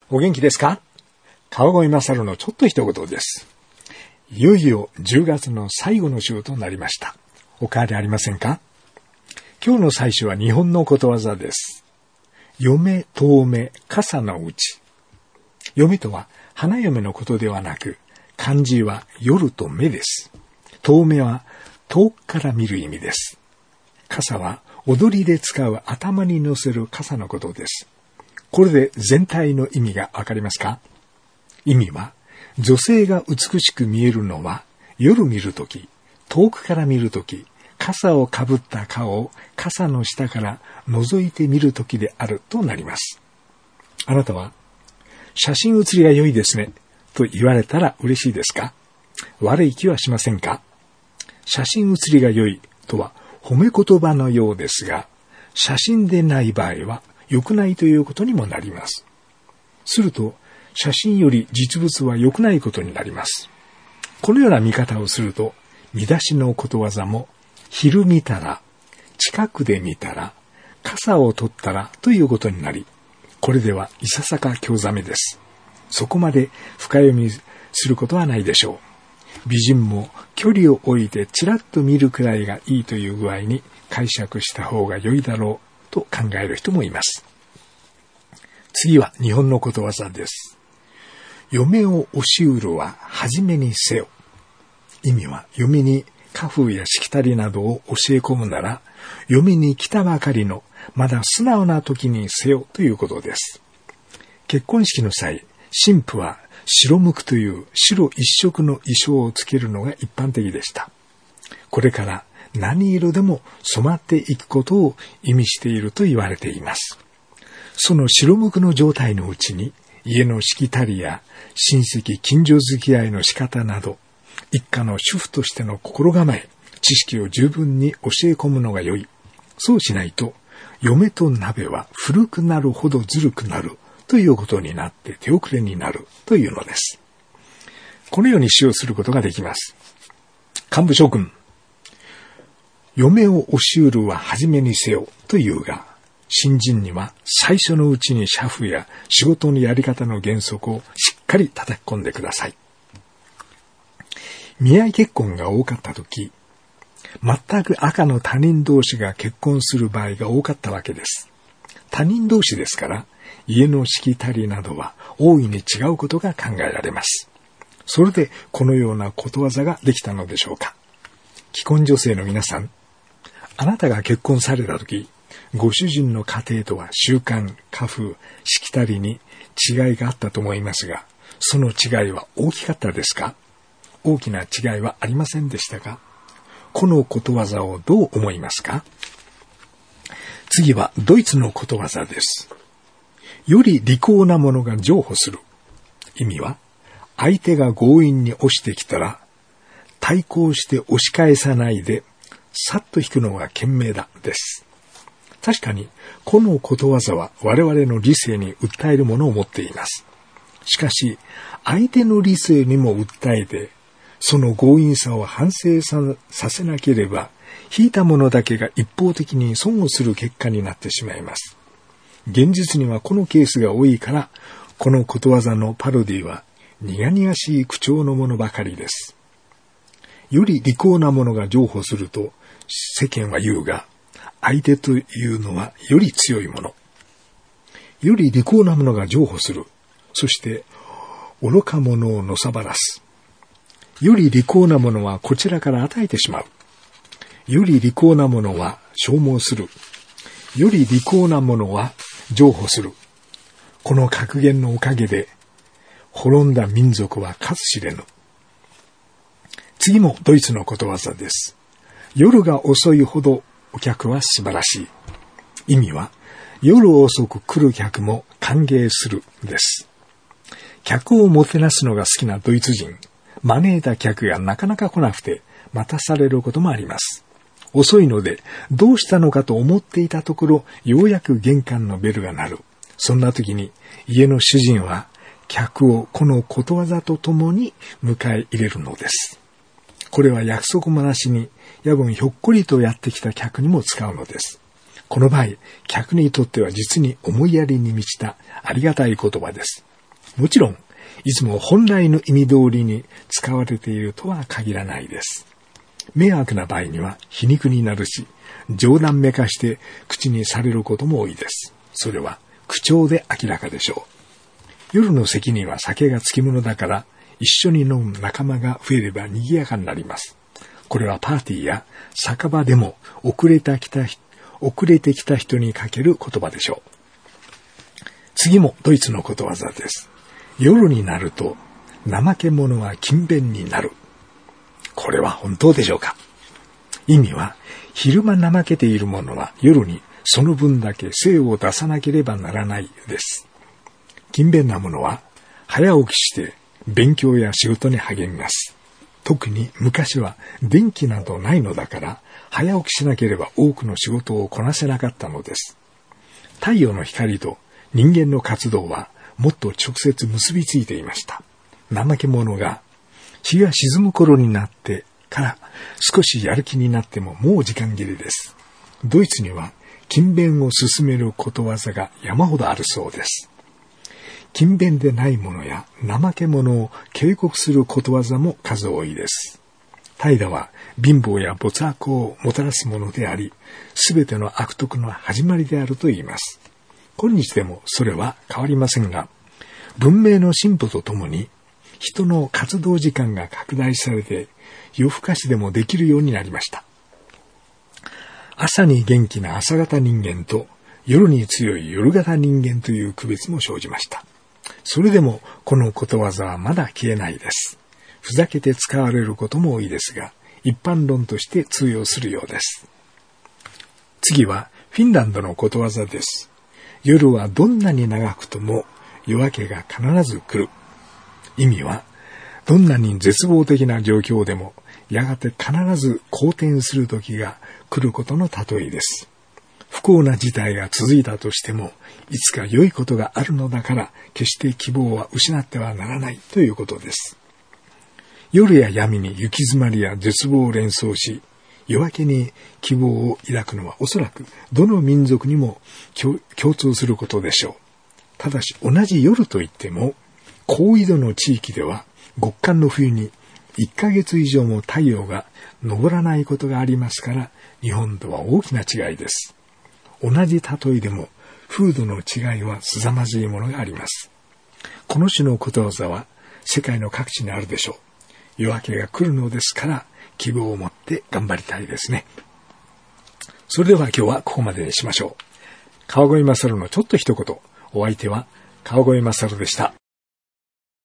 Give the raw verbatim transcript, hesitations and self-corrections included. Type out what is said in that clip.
お元気ですか？川越勝のちょっと一言です。いよいよじゅうがつの最後の週となりました。お変わりありませんか？今日の最初は日本のことわざです。嫁、遠目、傘のうち。嫁とは花嫁のことではなく、漢字は夜と目です。遠目は遠くから見る意味です。傘は踊りで使う頭に乗せる傘のことです。これで全体の意味がわかりますか？意味は、女性が美しく見えるのは、夜見るとき、遠くから見るとき、傘をかぶった顔を傘の下から覗いてみるときであるとなります。あなたは、写真写りが良いですね、と言われたら嬉しいですか？悪い気はしませんか？写真写りが良いとは褒め言葉のようですが、写真でない場合は良くないということにもなります。すると、写真より実物は良くないことになります。このような見方をすると、見出しのことわざも、昼見たら、近くで見たら、傘を取ったらということになり、これではいささか興ざめです。そこまで深読みすることはないでしょう。美人も距離を置いてちらっと見るくらいがいいという具合に解釈した方が良いだろうと考える人もいます。次は日本のことわざです。嫁を押し売るは初めにせよ。意味は、嫁に家風やしきたりなどを教え込むなら、嫁に来たばかりのまだ素直な時にせよということです。結婚式の際、新婦は白むくという白一色の衣装をつけるのが一般的でした。これから何色でも染まっていくことを意味していると言われています。その白むくの状態のうちに、家のしきたりや親戚近所付き合いの仕方など、一家の主婦としての心構え、知識を十分に教え込むのが良い。そうしないと、嫁と鍋は古くなるほどずるくなるということになって手遅れになるというのです。このように使用することができます。幹部諸君、嫁を押し売るは初めにせよというが、新人には最初のうちに社風や仕事のやり方の原則をしっかり叩き込んでください。見合い結婚が多かったとき、全く赤の他人同士が結婚する場合が多かったわけです。他人同士ですから、家のしきたりなどは大いに違うことが考えられます。それでこのようなことわざができたのでしょうか。既婚女性の皆さん、あなたが結婚されたとき、ご主人の家庭とは習慣、家風、しきたりに違いがあったと思いますが、その違いは大きかったですか？大きな違いはありませんでしたか？このことわざをどう思いますか？次はドイツのことわざです。より利口なものが譲歩する。意味は、相手が強引に押してきたら、対抗して押し返さないで、さっと引くのが賢明だです。確かに、このことわざは我々の理性に訴えるものを持っています。しかし、相手の理性にも訴えて、その強引さを反省さ、させなければ、引いた者だけが一方的に損をする結果になってしまいます。現実にはこのケースが多いから、このことわざのパロディは苦々しい口調のものばかりです。より利口なものが譲歩すると世間は言うが、相手というのはより強いもの。より利口なものが譲歩する。そして愚か者をのさばらす。より利口なものはこちらから与えてしまう。より利口なものは消耗する。より利口なものは譲歩する。この格言のおかげで、滅んだ民族は数知れぬ。次もドイツのことわざです。夜が遅いほどお客は素晴らしい。意味は、夜遅く来る客も歓迎するです。客をもてなすのが好きなドイツ人、招いた客がなかなか来なくて待たされることもあります。遅いのでどうしたのかと思っていたところ、ようやく玄関のベルが鳴る。そんな時に家の主人は客をこのことわざとともに迎え入れるのです。これは約束もなしに夜分ひょっこりとやってきた客にも使うのです。この場合、客にとっては実に思いやりに満ちたありがたい言葉です。 もちろん、いつも本来の意味通りに使われているとは限らないです。迷惑な場合には皮肉になるし、冗談めかして口にされることも多いです。それは口調で明らかでしょう。夜の席には酒がつきものだから、一緒に飲む仲間が増えれば賑やかになります。これはパーティーや酒場でも遅れてきた、遅れてきた人にかける言葉でしょう。次もドイツのことわざです。夜になると怠け者は勤勉になる。これは本当でしょうか？意味は、昼間怠けている者は夜にその分だけ精を出さなければならないです。勤勉な者は早起きして勉強や仕事に励みます。特に昔は電気などないのだから早起きしなければ多くの仕事をこなせなかったのです。太陽の光と人間の活動はもっと直接結びついていました。怠け者が日が沈む頃になってから少しやる気になってももう時間切れです。ドイツには勤勉を進めることわざが山ほどあるそうです。勤勉でない者や怠け者を警告することわざも数多いです。怠惰は貧乏や没悪をもたらすものであり、すべての悪徳の始まりであると言います。今日でもそれは変わりませんが、文明の進歩とともに人の活動時間が拡大されて夜更かしでもできるようになりました。朝に元気な朝型人間と夜に強い夜型人間という区別も生じました。それでもこのことわざはまだ消えないです。ふざけて使われることも多いですが、一般論として通用するようです。次はフィンランドのことわざです。夜はどんなに長くとも夜明けが必ず来る。意味は、どんなに絶望的な状況でもやがて必ず好転する時が来ることの例えです。不幸な事態が続いたとしても、いつか良いことがあるのだから、決して希望は失ってはならないということです。夜や闇に行き詰まりや絶望を連想し、夜明けに希望を抱くのはおそらくどの民族にも共通することでしょう。ただし同じ夜といっても、高緯度の地域では極寒の冬にいっかげつ以上も太陽が昇らないことがありますから、日本とは大きな違いです。同じ例えでも風土の違いは凄まじいものがあります。この種のことわざは世界の各地にあるでしょう。夜明けが来るのですから希望を持って頑張りたいですね。それでは今日はここまでにしましょう。川越勝のちょっと一言。お相手は川越勝でした。